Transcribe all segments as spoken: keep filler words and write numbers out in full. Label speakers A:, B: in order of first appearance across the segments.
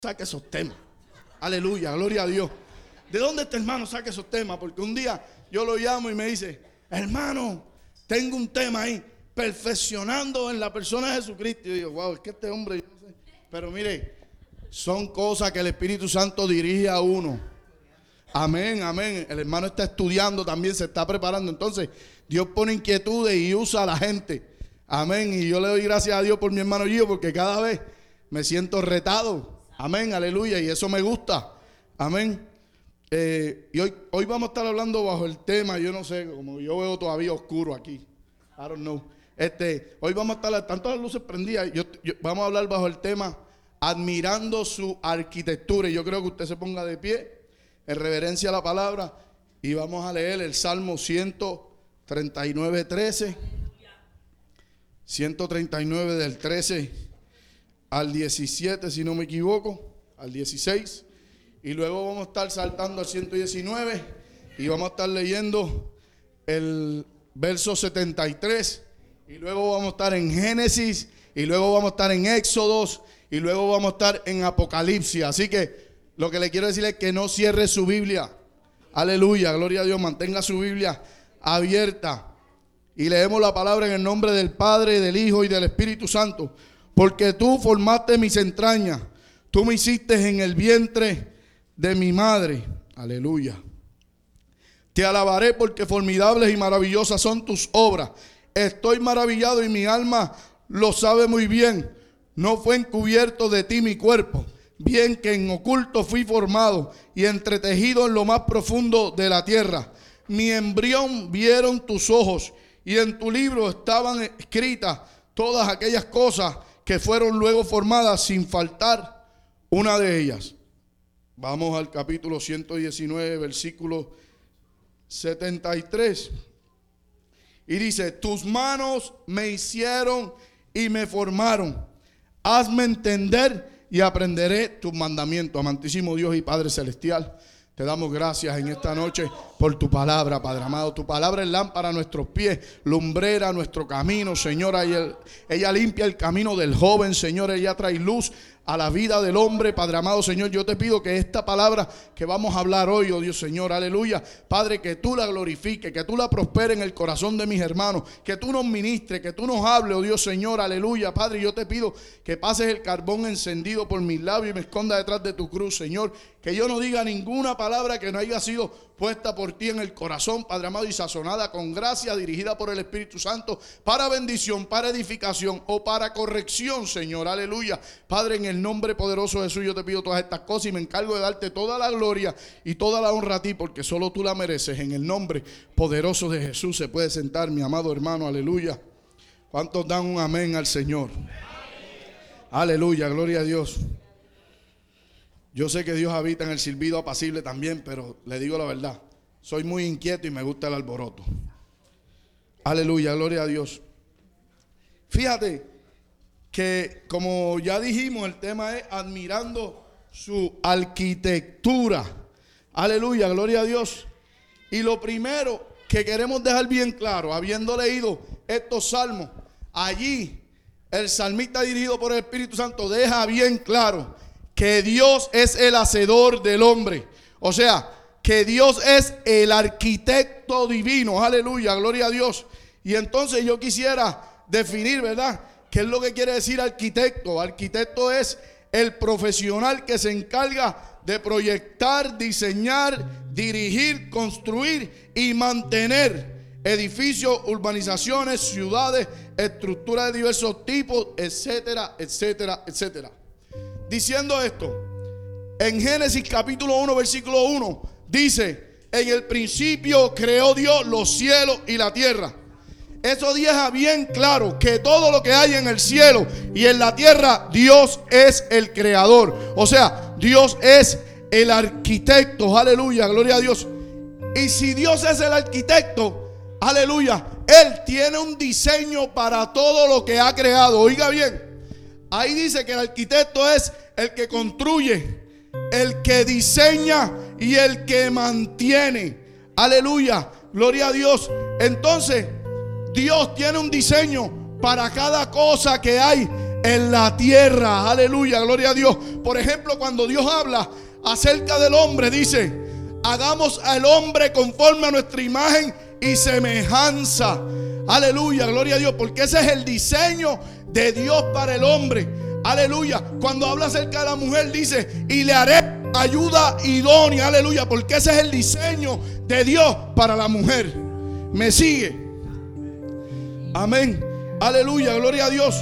A: Saque esos temas. Aleluya, gloria a Dios. ¿De dónde este hermano saca esos temas? Porque un día yo lo llamo y me dice: hermano, tengo un tema ahí, perfeccionando en la persona de Jesucristo. Y yo digo: wow, es que este hombre, yo no sé. Pero mire, son cosas que el Espíritu Santo dirige a uno. Amén, amén. El hermano está estudiando también, se está preparando. Entonces, Dios pone inquietudes y usa a la gente. Amén. Y yo le doy gracias a Dios por mi hermano Gio, porque cada vez me siento retado. Amén, aleluya. Y eso me gusta. Amén. Eh, y hoy, hoy vamos a estar hablando bajo el tema, yo no sé, como yo veo todavía oscuro aquí. I don't know. Este, hoy vamos a estar, tanto las luces prendidas, yo, yo, vamos a hablar bajo el tema admirando su arquitectura. Y yo creo que usted se ponga de pie en reverencia a la palabra y vamos a leer el Salmo ciento treinta y nueve, trece. ciento treinta y nueve del trece al diecisiete, si no me equivoco, al dieciséis. Y luego vamos a estar saltando al ciento diecinueve y vamos a estar leyendo el verso setenta y tres. Y luego vamos a estar en Génesis, y luego vamos a estar en Éxodos, y luego vamos a estar en Apocalipsis. Así que lo que le quiero decir es que no cierre su Biblia. Aleluya, gloria a Dios. Mantenga su Biblia abierta. Y leemos la palabra en el nombre del Padre, del Hijo y del Espíritu Santo. Porque tú formaste mis entrañas, tú me hiciste en el vientre de mi madre. Aleluya. Te alabaré porque formidables y maravillosas son tus obras. Estoy maravillado y mi alma lo sabe muy bien. No fue encubierto de ti mi cuerpo, bien que en oculto fui formado y entretejido en lo más profundo de la tierra. Mi embrión vieron tus ojos y en tu libro estaban escritas todas aquellas cosas que fueron luego formadas, sin faltar una de ellas. Vamos al capítulo ciento diecinueve, versículo setenta y tres. Y dice: tus manos me hicieron y me formaron. Hazme entender y aprenderé tus mandamientos. Amantísimo Dios y Padre Celestial, te damos gracias en esta noche por tu palabra, Padre amado. Tu palabra es lámpara a nuestros pies, lumbrera a nuestro camino, Señor. Ella, ella limpia el camino del joven, Señor. Ella trae luz a la vida del hombre, Padre amado, Señor. Yo te pido que esta palabra que vamos a hablar hoy, oh Dios, Señor, aleluya, Padre, que tú la glorifiques, que tú la prosperes en el corazón de mis hermanos, que tú nos ministres, que tú nos hables, oh Dios, Señor, aleluya, Padre. Yo te pido que pases el carbón encendido por mis labios y me esconda detrás de tu cruz, Señor. Que yo no diga ninguna palabra que no haya sido puesta por ti en el corazón, Padre amado, y sazonada con gracia, dirigida por el Espíritu Santo, para bendición, para edificación o para corrección, Señor, aleluya. Padre, en el nombre poderoso de Jesús yo te pido todas estas cosas y me encargo de darte toda la gloria y toda la honra a ti, porque solo tú la mereces. En el nombre poderoso de Jesús se puede sentar mi amado hermano, aleluya. ¿Cuántos dan un amén al Señor? Aleluya, gloria a Dios. Yo sé que Dios habita en el silbido apacible también, pero le digo la verdad, soy muy inquieto y me gusta el alboroto. Aleluya, gloria a Dios. Fíjate que, como ya dijimos, el tema es admirando su arquitectura. Aleluya, gloria a Dios. Y lo primero que queremos dejar bien claro, habiendo leído estos salmos, allí el salmista, dirigido por el Espíritu Santo, deja bien claro que Dios es el hacedor del hombre. O sea, que Dios es el arquitecto divino. Aleluya, gloria a Dios. Y entonces yo quisiera definir, ¿verdad?, ¿qué es lo que quiere decir arquitecto? Arquitecto es el profesional que se encarga de proyectar, diseñar, dirigir, construir y mantener edificios, urbanizaciones, ciudades, estructuras de diversos tipos, etcétera, etcétera, etcétera. Diciendo esto, en Génesis capítulo uno, versículo uno, dice: en el principio creó Dios los cielos y la tierra. Eso deja bien claro que todo lo que hay en el cielo y en la tierra, Dios es el creador. O sea, Dios es el arquitecto. Aleluya, gloria a Dios. Y si Dios es el arquitecto, aleluya, Él tiene un diseño para todo lo que ha creado. Oiga bien, ahí dice que el arquitecto es el que construye, el que diseña y el que mantiene. Aleluya, gloria a Dios. Entonces, Dios tiene un diseño para cada cosa que hay en la tierra. Aleluya, gloria a Dios. Por ejemplo, cuando Dios habla acerca del hombre, dice: hagamos al hombre conforme a nuestra imagen y semejanza. Aleluya, gloria a Dios, porque ese es el diseño de Dios para el hombre. Aleluya. Cuando habla acerca de la mujer, dice: y le haré ayuda idónea. Aleluya, porque ese es el diseño de Dios para la mujer. ¿Me sigue? Amén. Aleluya, gloria a Dios.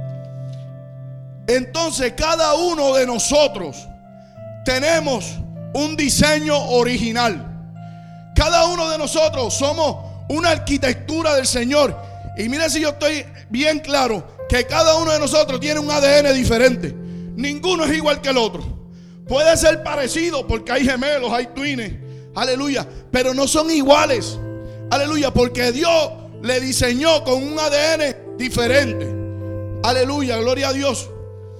A: Entonces cada uno de nosotros tenemos un diseño original. Cada uno de nosotros somos una arquitectura del Señor. Y mire si yo estoy bien claro que cada uno de nosotros tiene un A D N diferente. Ninguno es igual que el otro. Puede ser parecido porque hay gemelos, hay twins. Aleluya. Pero no son iguales. Aleluya. Porque Dios le diseñó con un A D N diferente. Aleluya. Gloria a Dios.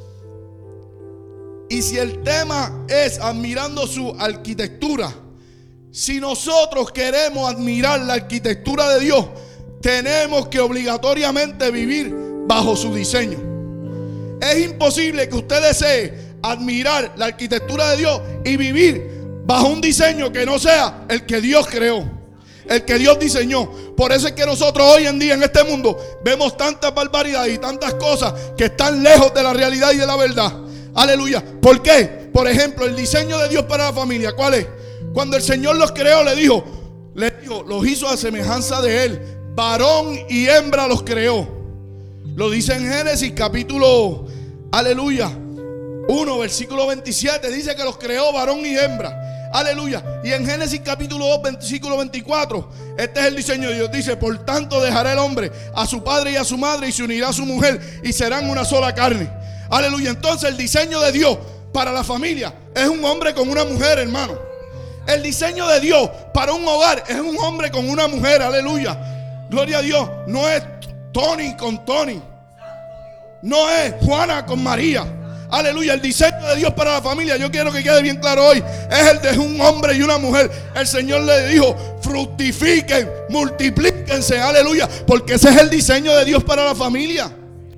A: Y si el tema es admirando su arquitectura, si nosotros queremos admirar la arquitectura de Dios, tenemos que obligatoriamente vivir bajo su diseño. Es imposible que usted desee admirar la arquitectura de Dios y vivir bajo un diseño que no sea el que Dios creó, el que Dios diseñó. Por eso es que nosotros hoy en día en este mundo vemos tantas barbaridades y tantas cosas que están lejos de la realidad y de la verdad. Aleluya. ¿Por qué? Por ejemplo, el diseño de Dios para la familia, ¿cuál es? Cuando el Señor los creó, le dijo, le dijo, los hizo a semejanza de Él. Varón y hembra los creó. Lo dice en Génesis capítulo, aleluya, uno, versículo veintisiete. Dice que los creó varón y hembra. Aleluya. Y en Génesis capítulo dos, versículo veinticuatro, este es el diseño de Dios. Dice: por tanto dejará el hombre a su padre y a su madre, y se unirá a su mujer, y serán una sola carne. Aleluya. Entonces el diseño de Dios para la familia es un hombre con una mujer, hermano. El diseño de Dios para un hogar es un hombre con una mujer. Aleluya. Gloria a Dios. No es Tony con Tony. No es Juana con María. Aleluya. El diseño de Dios para la familia, yo quiero que quede bien claro hoy, es el de un hombre y una mujer. El Señor le dijo: fructifiquen, multiplíquense. Aleluya. Porque ese es el diseño de Dios para la familia.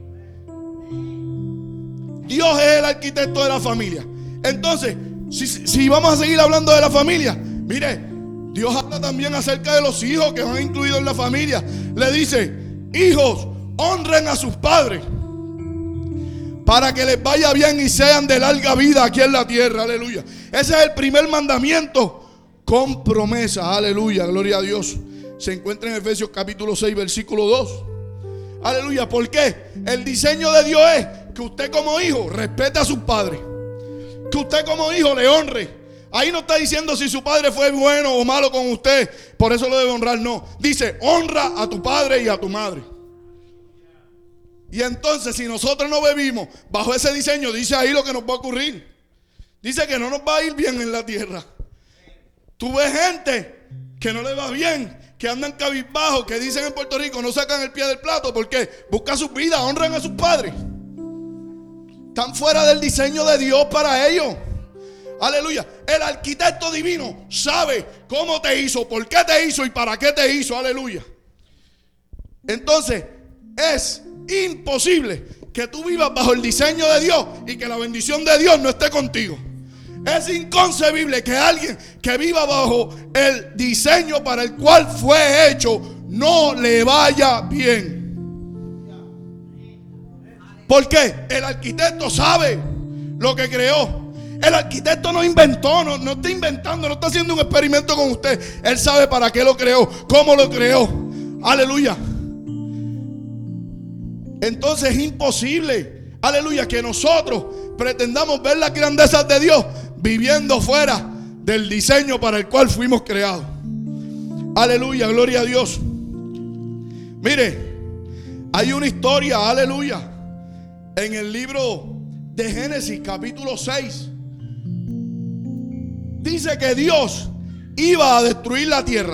A: Dios es el arquitecto de la familia. Entonces, si, si vamos a seguir hablando de la familia, mire, Dios habla también acerca de los hijos que van incluidos en la familia. Le dice: hijos, honren a sus padres para que les vaya bien y sean de larga vida aquí en la tierra. Aleluya. Ese es el primer mandamiento con promesa. Aleluya, gloria a Dios. Se encuentra en Efesios capítulo seis, versículo dos. Aleluya. ¿Por qué? El diseño de Dios es que usted como hijo respete a sus padres, que usted como hijo le honre. Ahí no está diciendo si su padre fue bueno o malo con usted, por eso lo debe honrar. No, dice: honra a tu padre y a tu madre. Y entonces, si nosotros no vivimos bajo ese diseño, dice ahí lo que nos va a ocurrir. Dice que no nos va a ir bien en la tierra. Tú ves gente que no le va bien, que andan cabizbajos, que dicen en Puerto Rico, no sacan el pie del plato. Porque buscan sus vidas, honran a sus padres. Están fuera del diseño de Dios para ellos. Aleluya. El arquitecto divino sabe cómo te hizo, por qué te hizo y para qué te hizo. Aleluya. Entonces es imposible que tú vivas bajo el diseño de Dios y que la bendición de Dios no esté contigo. Es inconcebible que alguien que viva bajo el diseño para el cual fue hecho no le vaya bien. ¿Por qué? El arquitecto sabe lo que creó. El arquitecto no inventó, no, no está inventando, no está haciendo un experimento con usted. Él sabe para qué lo creó, cómo lo creó. Aleluya. Entonces es imposible, aleluya, que nosotros pretendamos ver las grandezas de Dios viviendo fuera del diseño para el cual fuimos creados. Aleluya, gloria a Dios. Mire, hay una historia, aleluya, en el libro de Génesis capítulo seis. Dice que Dios iba a destruir la tierra.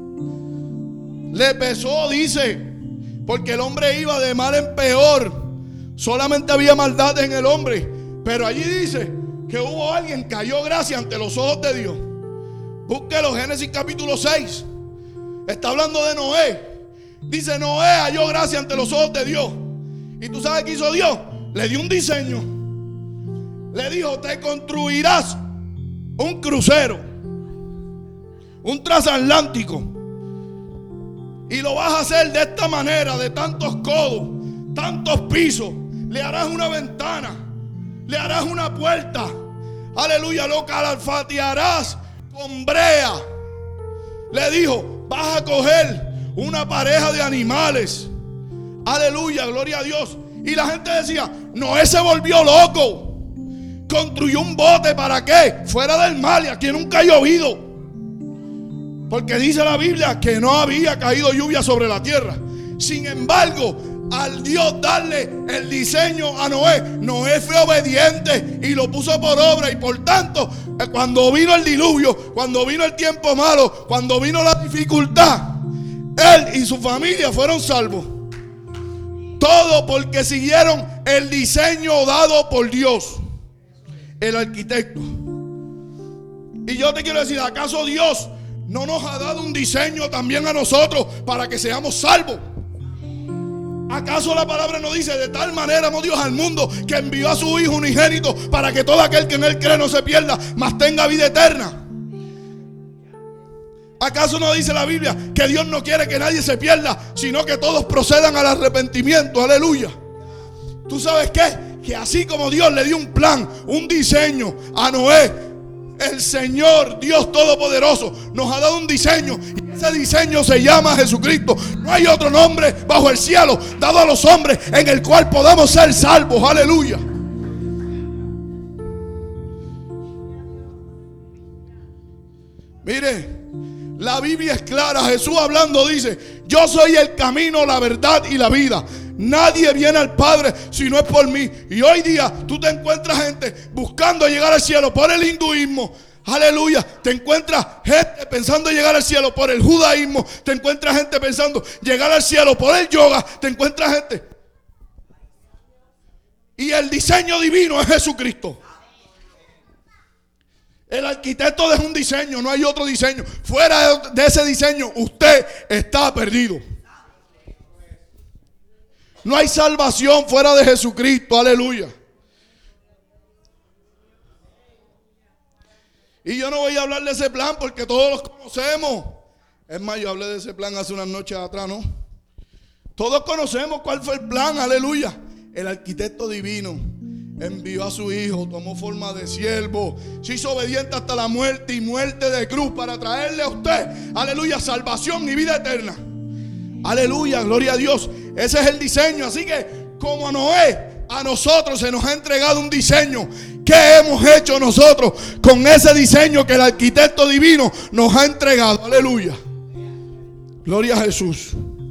A: Le pesó, dice, porque el hombre iba de mal en peor. Solamente había maldad en el hombre. Pero allí dice que hubo alguien que halló gracia ante los ojos de Dios. Búsquelo, Génesis capítulo seis. Está hablando de Noé. Dice: Noé halló gracia ante los ojos de Dios. ¿Y tú sabes qué hizo Dios? le dio un diseño. Le dijo: te construirás un crucero, un transatlántico, y lo vas a hacer de esta manera, de tantos codos, tantos pisos. Le harás una ventana, le harás una puerta. Aleluya, lo calafatiarás con brea. Le dijo: vas a coger una pareja de animales. Aleluya, gloria a Dios. Y la gente decía: Noé se volvió loco. Construyó un bote, ¿para qué? Fuera del mar, y aquí nunca ha llovido. Porque dice la Biblia que no había caído lluvia sobre la tierra. Sin embargo, al Dios darle el diseño a Noé, Noé fue obediente y lo puso por obra. Y por tanto, cuando vino el diluvio, cuando vino el tiempo malo, cuando vino la dificultad, él y su familia fueron salvos. Todo porque siguieron el diseño dado por Dios, el arquitecto. Y yo te quiero decir, ¿acaso Dios no nos ha dado un diseño también a nosotros para que seamos salvos? ¿Acaso la palabra no dice: de tal manera amó Dios al mundo que envió a su Hijo unigénito para que todo aquel que en él cree no se pierda, mas tenga vida eterna? ¿Acaso no dice la Biblia que Dios no quiere que nadie se pierda, sino que todos procedan al arrepentimiento? Aleluya. ¿Tú sabes qué? Que así como Dios le dio un plan, un diseño a Noé, el Señor Dios Todopoderoso nos ha dado un diseño, y ese diseño se llama Jesucristo. No hay otro nombre bajo el cielo dado a los hombres en el cual podamos ser salvos. Aleluya. Mire, la Biblia es clara. Jesús hablando dice: yo soy el camino, la verdad y la vida. Nadie viene al Padre si no es por mí. Y hoy día tú te encuentras gente buscando llegar al cielo por el hinduismo. Aleluya. Te encuentras gente pensando llegar al cielo por el judaísmo. Te encuentras gente pensando llegar al cielo por el yoga. Te encuentras gente. Y el diseño divino es Jesucristo. El arquitecto deja un diseño, no hay otro diseño. Fuera de ese diseño, usted está perdido. No hay salvación fuera de Jesucristo. Aleluya. Y yo no voy a hablar de ese plan porque todos los conocemos. Es más, yo hablé de ese plan hace unas noches atrás, ¿no? Todos conocemos cuál fue el plan. Aleluya. El arquitecto divino envió a su Hijo, tomó forma de siervo, se hizo obediente hasta la muerte y muerte de cruz para traerle a usted, aleluya, salvación y vida eterna. Aleluya, gloria a Dios. Ese es el diseño. Así que como a Noé, a nosotros se nos ha entregado un diseño. ¿Qué hemos hecho nosotros con ese diseño que el arquitecto divino nos ha entregado? Aleluya. Gloria a Jesús.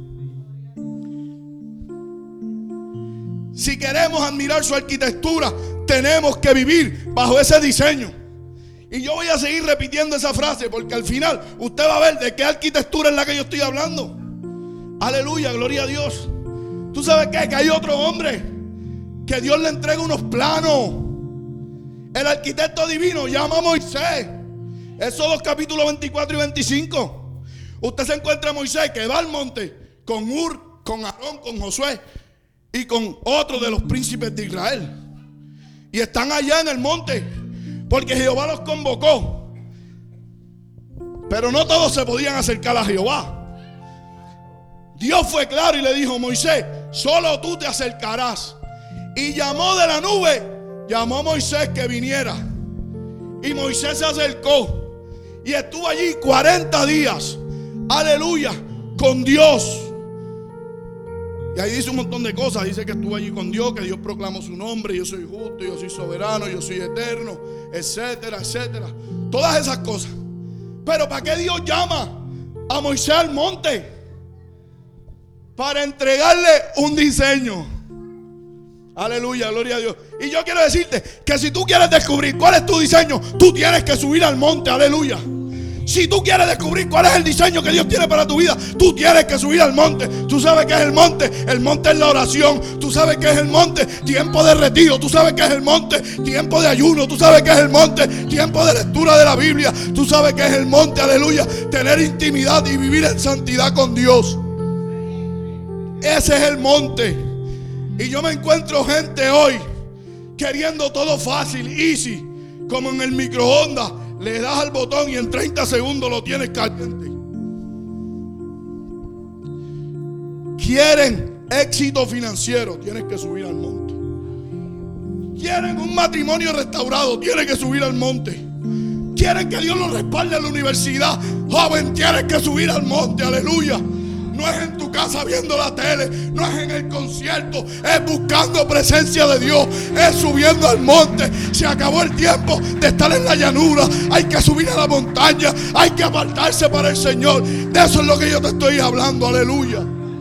A: Si queremos admirar su arquitectura, tenemos que vivir bajo ese diseño. Y yo voy a seguir repitiendo esa frase porque al final usted va a ver de qué arquitectura es la que yo estoy hablando. Aleluya, gloria a Dios. ¿Tú sabes qué? Que hay otro hombre que Dios le entrega unos planos. El arquitecto divino llama a Moisés. Éxodo capítulo veinticuatro y veinticinco. Usted se encuentra a Moisés que va al monte con Ur, con Aarón, con Josué y con otro de los príncipes de Israel. Y están allá en el monte porque Jehová los convocó. Pero no todos se podían acercar a Jehová. Dios fue claro y le dijo: Moisés, solo tú te acercarás. Y llamó de la nube, llamó a Moisés que viniera. Y Moisés se acercó y estuvo allí cuarenta días, aleluya, con Dios. Y ahí dice un montón de cosas. Dice que estuvo allí con Dios, que Dios proclamó su nombre: yo soy justo, yo soy soberano, yo soy eterno, etcétera, etcétera. Todas esas cosas. Pero ¿para qué Dios llama a Moisés al monte? Para entregarle un diseño. Aleluya, gloria a Dios. Y yo quiero decirte que si tú quieres descubrir cuál es tu diseño, tú tienes que subir al monte. Aleluya. Si tú quieres descubrir cuál es el diseño que Dios tiene para tu vida, tú tienes que subir al monte. Tú sabes qué es el monte. El monte es la oración. Tú sabes qué es el monte. Tiempo de retiro. Tú sabes qué es el monte. Tiempo de ayuno. Tú sabes qué es el monte. Tiempo de lectura de la Biblia. Tú sabes qué es el monte. Aleluya. Tener intimidad y vivir en santidad con Dios. Ese es el monte. Y yo me encuentro gente hoy queriendo todo fácil, easy, como en el microondas. Le das al botón y en treinta segundos lo tienes caliente. Quieren éxito financiero, tienes que subir al monte. Quieren un matrimonio restaurado, tienes que subir al monte. Quieren que Dios los respalde en la universidad, joven, tienes que subir al monte, aleluya. No es en tu casa viendo la tele, no es en el concierto, es buscando presencia de Dios, es subiendo al monte. Se acabó el tiempo de estar en la llanura, hay que subir a la montaña, hay que apartarse para el Señor. De eso es lo que yo te estoy hablando, aleluya.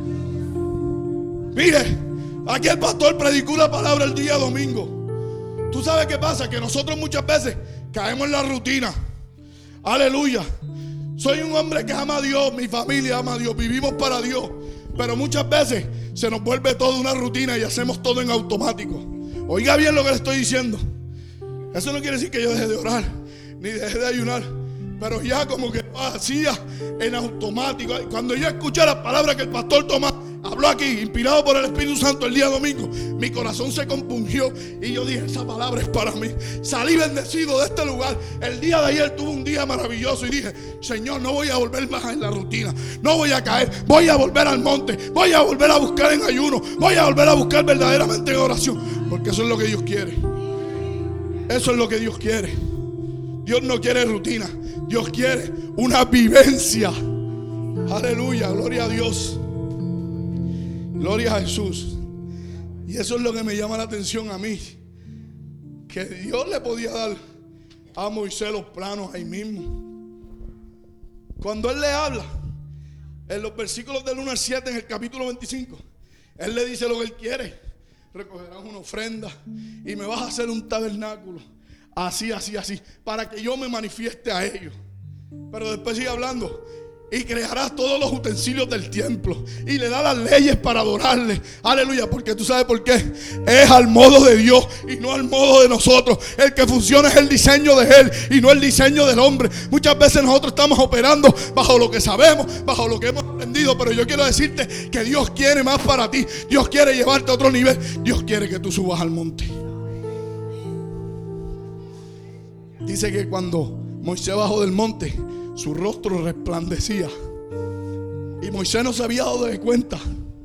A: Mire, aquí el pastor predicó la palabra el día domingo. ¿Tú sabes qué pasa? Que nosotros muchas veces caemos en la rutina. Aleluya. Soy un hombre que ama a Dios, mi familia ama a Dios, vivimos para Dios. Pero muchas veces se nos vuelve todo una rutina y hacemos todo en automático. Oiga bien lo que le estoy diciendo. Eso no quiere decir que yo deje de orar, ni deje de ayunar. Pero ya como que lo hacía en automático. Cuando yo escuché las palabras que el pastor Tomás habló aquí, inspirado por el Espíritu Santo el día domingo, mi corazón se compungió y yo dije, esa palabra es para mí. Salí bendecido de este lugar. El día de ayer tuve un día maravilloso y dije, Señor, no voy a volver más en la rutina, no voy a caer, voy a volver al monte, voy a volver a buscar en ayuno, voy a volver a buscar verdaderamente en oración, porque eso es lo que Dios quiere. Eso es lo que Dios quiere. Dios no quiere rutina, Dios quiere una vivencia. Aleluya, gloria a Dios. Gloria a Jesús. Y eso es lo que me llama la atención a mí, que Dios le podía dar a Moisés los planos ahí mismo. Cuando Él le habla en los versículos del uno al siete, en el capítulo veinticinco, Él le dice lo que Él quiere. Recogerás una ofrenda y me vas a hacer un tabernáculo, así, así, así, para que yo me manifieste a ellos. Pero después sigue hablando. Y crearás todos los utensilios del templo. Y le da las leyes para adorarle. Aleluya, porque tú sabes por qué. Es al modo de Dios y no al modo de nosotros. El que funciona es el diseño de Él y no el diseño del hombre. Muchas veces nosotros estamos operando bajo lo que sabemos, bajo lo que hemos aprendido. Pero yo quiero decirte que Dios quiere más para ti. Dios quiere llevarte a otro nivel. Dios quiere que tú subas al monte. Dice que cuando Moisés bajó del monte, su rostro resplandecía. Y Moisés no se había dado de cuenta.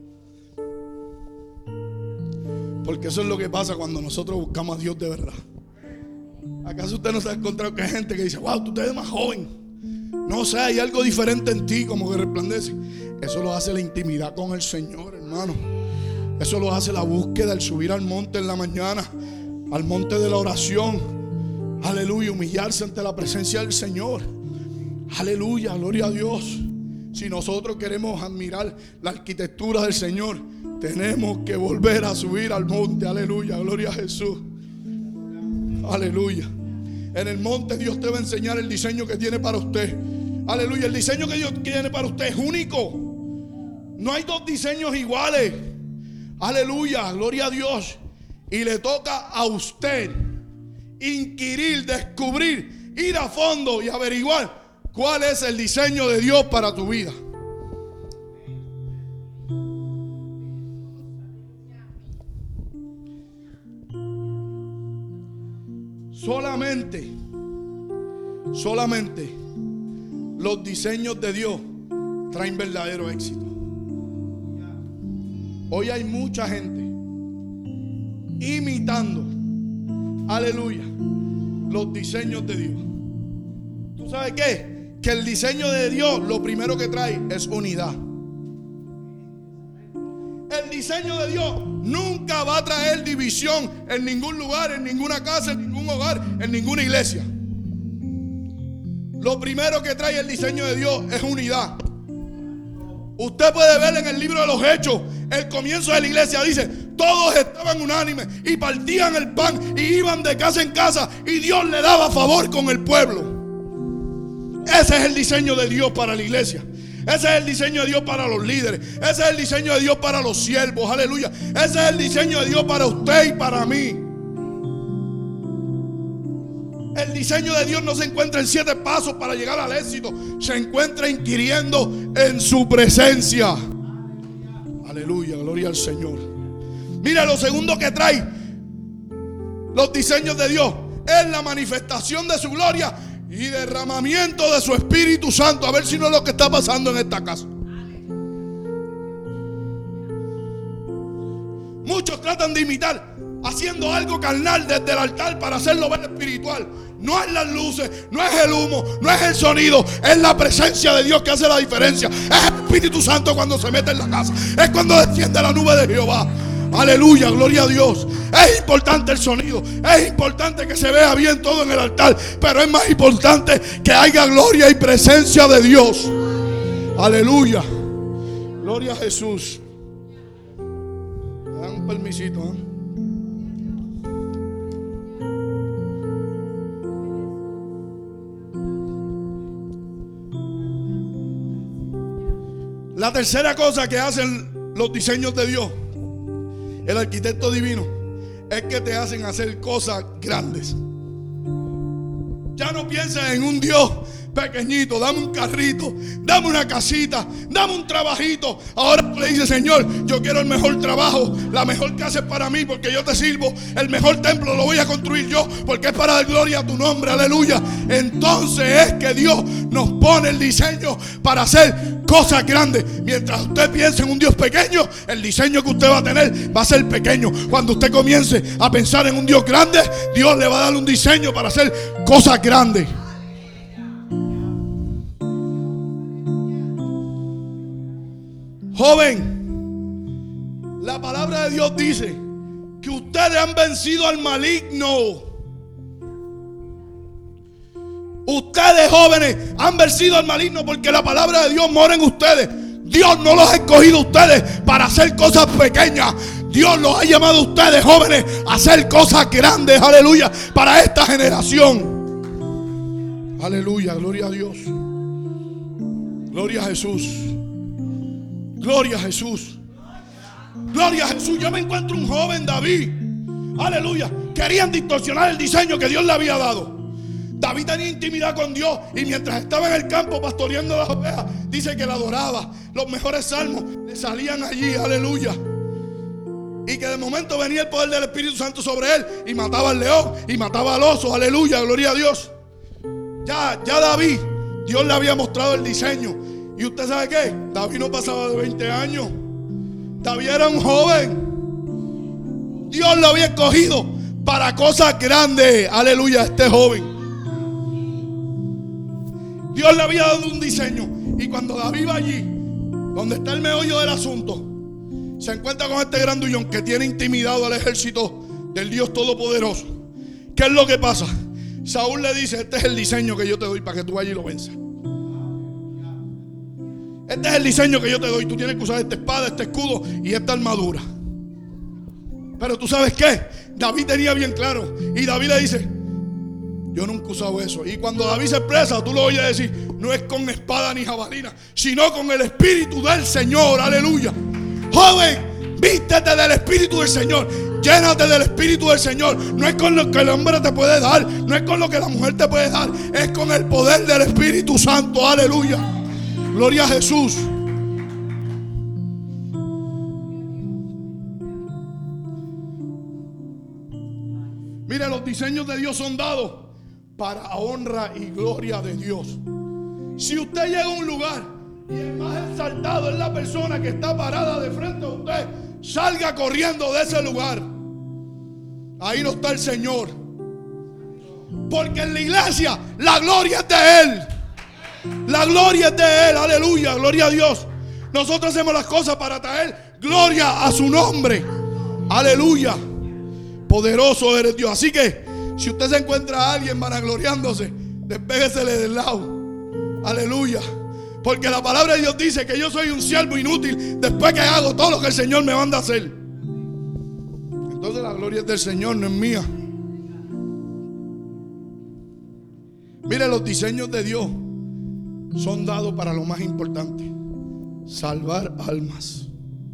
A: Porque eso es lo que pasa cuando nosotros buscamos a Dios de verdad. ¿Acaso usted no se ha encontrado que hay gente que dice, wow, tú te ves más joven? No sé, hay algo diferente en ti, como que resplandece. Eso lo hace la intimidad con el Señor, hermano. Eso lo hace la búsqueda, el subir al monte en la mañana, al monte de la oración. Aleluya, humillarse ante la presencia del Señor. Aleluya, gloria a Dios. Si nosotros queremos admirar la arquitectura del Señor, tenemos que volver a subir al monte. Aleluya, gloria a Jesús. Aleluya. En el monte Dios te va a enseñar el diseño que tiene para usted. Aleluya, el diseño que Dios tiene para usted es único. No hay dos diseños iguales. Aleluya, gloria a Dios. Y le toca a usted inquirir, descubrir, ir a fondo y averiguar cuál es el diseño de Dios para tu vida. Solamente, solamente los diseños de Dios traen verdadero éxito. Hoy hay mucha gente imitando, aleluya, los diseños de Dios. ¿Tú sabes qué? Que el diseño de Dios lo primero que trae es unidad. El diseño de Dios nunca va a traer división en ningún lugar, en ninguna casa, en ningún hogar, en ninguna iglesia. Lo primero que trae el diseño de Dios es unidad. Usted puede ver en el libro de los Hechos, el comienzo de la iglesia dice, todos estaban unánimes y partían el pan y iban de casa en casa y Dios le daba favor con el pueblo. Ese es el diseño de Dios para la iglesia. Ese es el diseño de Dios para los líderes. Ese es el diseño de Dios para los siervos. Aleluya. Ese es el diseño de Dios para usted y para mí. El diseño de Dios no se encuentra en siete pasos para llegar al éxito. Se encuentra inquiriendo en su presencia. Aleluya, gloria al Señor. Mira, lo segundo que trae los diseños de Dios es la manifestación de su gloria y derramamiento de su Espíritu Santo. A ver si no es lo que está pasando en esta casa. Muchos tratan de imitar haciendo algo carnal desde el altar para hacerlo ver espiritual. No es las luces, no es el humo, no es el sonido, es la presencia de Dios que hace la diferencia. Es el Espíritu Santo cuando se mete en la casa, es cuando desciende la nube de Jehová. Aleluya, gloria a Dios. Es importante el sonido, es importante que se vea bien todo en el altar, pero es más importante que haya gloria y presencia de Dios. Aleluya, gloria a Jesús. Me dan un permisito, ¿eh? La tercera cosa que hacen los diseños de Dios, el arquitecto divino, es que te hacen hacer cosas grandes. Ya no pienses en un Dios pequeñito, dame un carrito, dame una casita, dame un trabajito. Ahora tú le dices: Señor, yo quiero el mejor trabajo, la mejor casa es para mí porque yo te sirvo. El mejor templo lo voy a construir yo porque es para dar gloria a tu nombre, aleluya. Entonces es que Dios nos pone el diseño para hacer cosas grandes. Mientras usted piense en un Dios pequeño, el diseño que usted va a tener va a ser pequeño. Cuando usted comience a pensar en un Dios grande, Dios le va a dar un diseño para hacer cosas grandes. Joven, la palabra de Dios dice que ustedes han vencido al maligno. Ustedes, jóvenes, han vencido al maligno porque la palabra de Dios mora en ustedes. Dios no los ha escogido a ustedes para hacer cosas pequeñas. Dios los ha llamado a ustedes, jóvenes, a hacer cosas grandes, aleluya, para esta generación. Aleluya, gloria a Dios. Gloria a Jesús. Gloria a Jesús. Gloria a Jesús. Yo me encuentro un joven, David. Aleluya. Querían distorsionar el diseño que Dios le había dado. David tenía intimidad con Dios y mientras estaba en el campo pastoreando las ovejas, dice que la adoraba. Los mejores salmos le salían allí, aleluya. Y que de momento venía el poder del Espíritu Santo sobre él y mataba al león y mataba al oso, aleluya, gloria a Dios. Ya, ya David, Dios le había mostrado el diseño. ¿Y usted sabe qué? David no pasaba de veinte años. David era un joven. Dios lo había escogido para cosas grandes. Aleluya, este joven. Dios le había dado un diseño. Y cuando David va allí, donde está el meollo del asunto, se encuentra con este grandullón que tiene intimidado al ejército del Dios Todopoderoso. ¿Qué es lo que pasa? Saúl le dice: este es el diseño que yo te doy para que tú vayas y lo venzas. Este es el diseño que yo te doy. Tú tienes que usar esta espada, este escudo y esta armadura. Pero tú sabes qué, David tenía bien claro. Y David le dice: yo nunca he usado eso. Y cuando David se expresa, tú lo oyes decir: no es con espada ni jabalina, sino con el Espíritu del Señor. Aleluya. Joven, vístete del Espíritu del Señor. Llénate del Espíritu del Señor. No es con lo que el hombre te puede dar, no es con lo que la mujer te puede dar, es con el poder del Espíritu Santo. Aleluya. Gloria a Jesús. Mire, los diseños de Dios son dados para honra y gloria de Dios. Si usted llega a un lugar y el más exaltado es la persona que está parada de frente a usted, salga corriendo de ese lugar. Ahí no está el Señor. Porque en la iglesia la gloria es de Él. La gloria es de Él, aleluya, gloria a Dios. Nosotros hacemos las cosas para traer gloria a su nombre. Aleluya. Poderoso eres Dios. Así que si usted se encuentra a alguien vanagloriándose, despéguesele del lado. Aleluya. Porque la palabra de Dios dice que yo soy un siervo inútil después que hago todo lo que el Señor me manda a hacer. Entonces la gloria es del Señor, no es mía. Mire, los diseños de Dios son dados para lo más importante: salvar almas.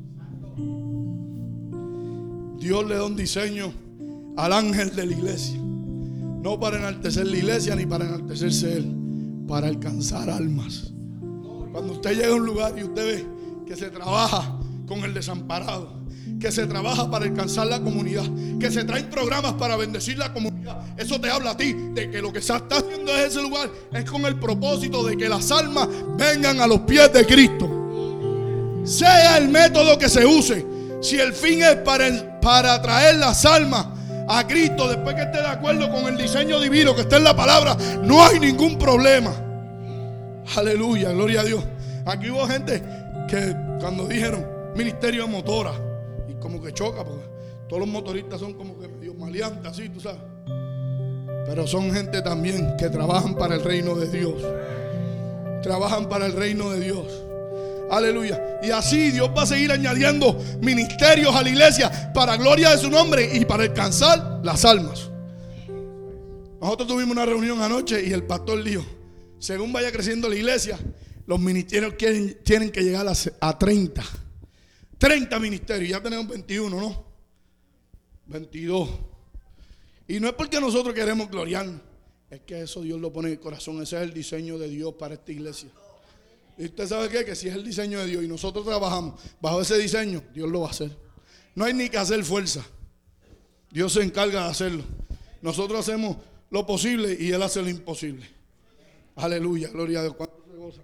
A: Dios le da un diseño al ángel de la iglesia, no para enaltecer la iglesia ni para enaltecerse él, para alcanzar almas. Cuando usted llega a un lugar y usted ve que se trabaja con el desamparado, que se trabaja para alcanzar la comunidad, que se traen programas para bendecir la comunidad. Eso te habla a ti de que lo que se está haciendo en ese lugar es con el propósito de que las almas vengan a los pies de Cristo. Sea el método que se use, si el fin es para, el, para traer las almas a Cristo, después que esté de acuerdo con el diseño divino que está en la palabra, no hay ningún problema. Aleluya, gloria a Dios. Aquí hubo gente que cuando dijeron ministerio de motora, y como que choca, porque todos los motoristas son como que medio maleantes, así, tú sabes. Pero son gente también que trabajan para el reino de Dios. Trabajan para el reino de Dios. Aleluya. Y así Dios va a seguir añadiendo ministerios a la iglesia para gloria de su nombre y para alcanzar las almas. Nosotros tuvimos una reunión anoche y el pastor dijo: según vaya creciendo la iglesia, los ministerios quieren, tienen que llegar a, a treinta. treinta ministerios. Ya tenemos veintiuno, ¿no? veintidós. Y no es porque nosotros queremos gloriarnos, es que eso Dios lo pone en el corazón. Ese es el diseño de Dios para esta iglesia. Y usted sabe qué, que si es el diseño de Dios y nosotros trabajamos bajo ese diseño, Dios lo va a hacer. No hay ni que hacer fuerza. Dios se encarga de hacerlo. Nosotros hacemos lo posible y Él hace lo imposible. Aleluya, gloria a Dios. ¿Cuánto se goza?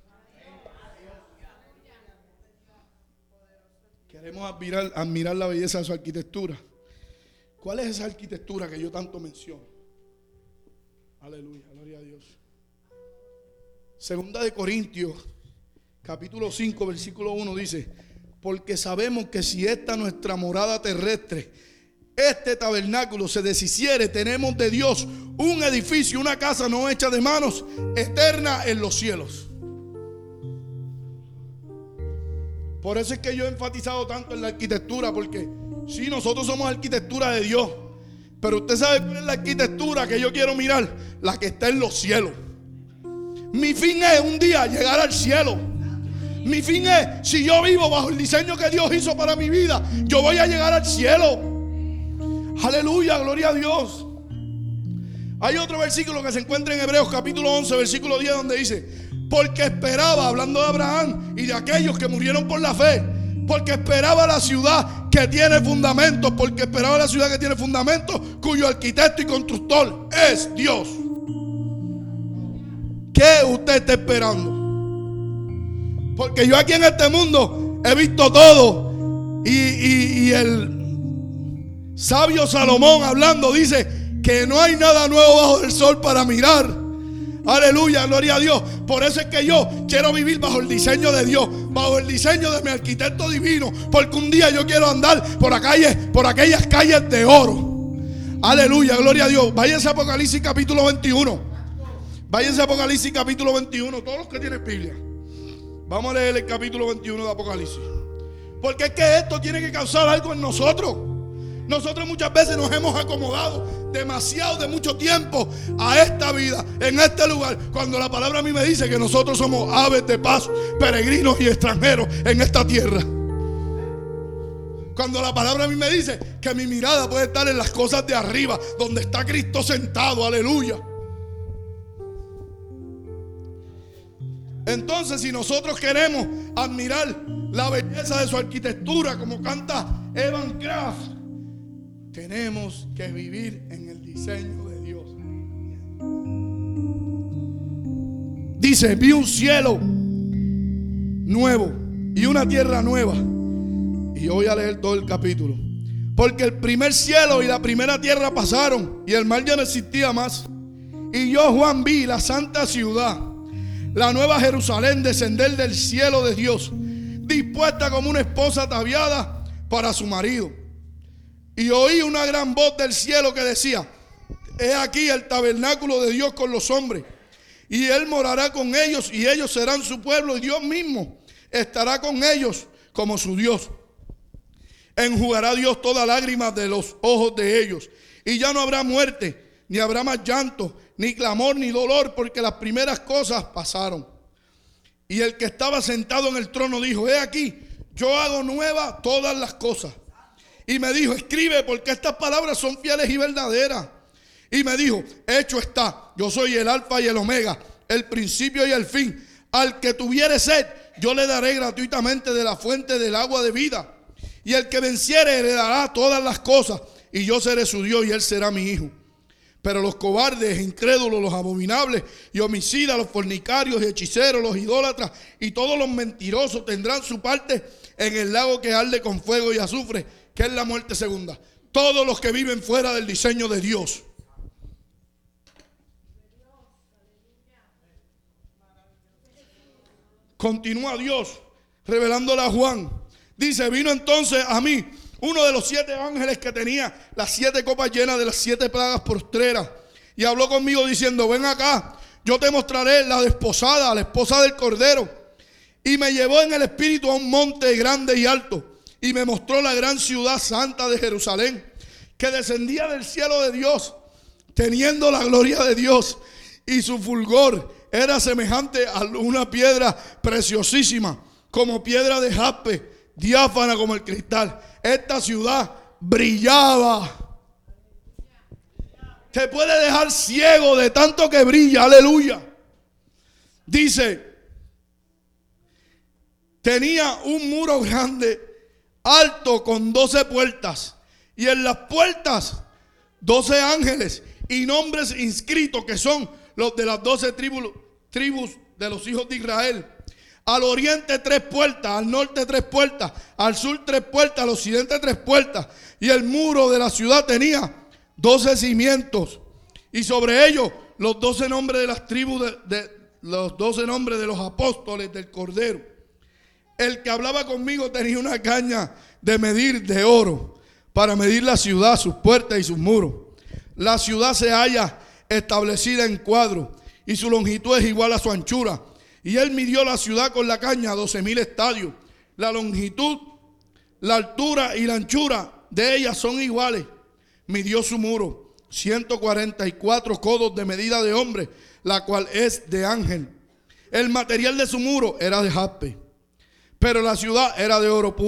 A: Queremos admirar, admirar la belleza de su arquitectura. ¿Cuál es esa arquitectura que yo tanto menciono? Aleluya, gloria a Dios. Segunda de Corintios, capítulo cinco, versículo uno dice: porque sabemos que si esta nuestra morada terrestre, este tabernáculo se deshiciere, tenemos de Dios un edificio, una casa no hecha de manos, eterna en los cielos. Por eso es que yo he enfatizado tanto en la arquitectura, porque sí, nosotros somos arquitectura de Dios, pero usted sabe cuál es la arquitectura que yo quiero mirar, la que está en los cielos. Mi fin es un día llegar al cielo. Mi fin es, si yo vivo bajo el diseño que Dios hizo para mi vida, yo voy a llegar al cielo. Aleluya, gloria a Dios. Hay otro versículo que se encuentra en Hebreos capítulo once, versículo diez, donde dice: porque esperaba, hablando de Abraham y de aquellos que murieron por la fe, porque esperaba la ciudad que tiene fundamentos, porque esperaba la ciudad que tiene fundamentos, cuyo arquitecto y constructor es Dios. ¿Qué usted está esperando? Porque yo aquí en este mundo he visto todo. Y, y, y el sabio Salomón hablando dice que no hay nada nuevo bajo el sol para mirar. Aleluya, gloria a Dios. Por eso es que yo quiero vivir bajo el diseño de Dios, bajo el diseño de mi arquitecto divino, porque un día yo quiero andar por, la calle, por aquellas calles de oro. Aleluya, gloria a Dios. Váyanse a Apocalipsis capítulo veintiuno. Váyanse a Apocalipsis capítulo veintiuno, todos los que tienen Biblia. Vamos a leer el capítulo veintiuno de Apocalipsis. Porque es que esto tiene que causar algo en nosotros. Nosotros muchas veces nos hemos acomodado demasiado de mucho tiempo a esta vida, en este lugar, cuando la palabra a mí me dice que nosotros somos aves de paso, peregrinos y extranjeros en esta tierra. Cuando la palabra a mí me dice que mi mirada puede estar en las cosas de arriba, donde está Cristo sentado, aleluya. Entonces, si nosotros queremos admirar la belleza de su arquitectura, como canta Evan Craft, tenemos que vivir en el diseño de Dios. Dice: vi un cielo nuevo y una tierra nueva. Y yo voy a leer todo el capítulo. Porque el primer cielo y la primera tierra pasaron, y el mar ya no existía más. Y yo, Juan, vi la santa ciudad, la nueva Jerusalén, descender del cielo de Dios, dispuesta como una esposa ataviada para su marido. Y oí una gran voz del cielo que decía: he aquí el tabernáculo de Dios con los hombres, y Él morará con ellos, y ellos serán su pueblo, y Dios mismo estará con ellos como su Dios. Enjugará Dios toda lágrima de los ojos de ellos, y ya no habrá muerte, ni habrá más llanto, ni clamor, ni dolor, porque las primeras cosas pasaron. Y el que estaba sentado en el trono dijo: he aquí, yo hago nuevas todas las cosas. Y me dijo: escribe, porque estas palabras son fieles y verdaderas. Y me dijo: hecho está, yo soy el alfa y el omega, el principio y el fin. Al que tuviere sed, yo le daré gratuitamente de la fuente del agua de vida. Y el que venciere heredará todas las cosas, y yo seré su Dios y él será mi hijo. Pero los cobardes, incrédulos, los abominables y homicidas, los fornicarios y hechiceros, los idólatras y todos los mentirosos tendrán su parte en el lago que arde con fuego y azufre, que es la muerte segunda. Todos los que viven fuera del diseño de Dios. Continúa Dios revelándole a Juan. Dice, vino entonces a mí uno de los siete ángeles que tenía las siete copas llenas de las siete plagas postreras, y habló conmigo diciendo, ven acá, yo te mostraré la desposada, la esposa del Cordero. Y me llevó en el espíritu a un monte grande y alto, y me mostró la gran ciudad santa de Jerusalén, que descendía del cielo de Dios, teniendo la gloria de Dios, y su fulgor era semejante a una piedra preciosísima, como piedra de jaspe, diáfana como el cristal. Esta ciudad brillaba. Te puede dejar ciego de tanto que brilla, aleluya. Dice, tenía un muro grande, alto, con doce puertas, y en las puertas doce ángeles y nombres inscritos, que son los de las doce tribus, tribus de los hijos de Israel. Al oriente tres puertas, al norte tres puertas, al sur tres puertas, al occidente tres puertas. Y el muro de la ciudad tenía doce cimientos, y sobre ellos los doce nombres de las tribus de, de los doce nombres de los apóstoles del Cordero. El que hablaba conmigo tenía una caña de medir de oro para medir la ciudad, sus puertas y sus muros. La ciudad se halla establecida en cuadro, y su longitud es igual a su anchura. Y él midió la ciudad con la caña, doce mil estadios. La longitud, la altura y la anchura de ella son iguales. Midió su muro, ciento cuarenta y cuatro codos de medida de hombre, la cual es de ángel. El material de su muro era de jaspe, pero la ciudad era de oro puro.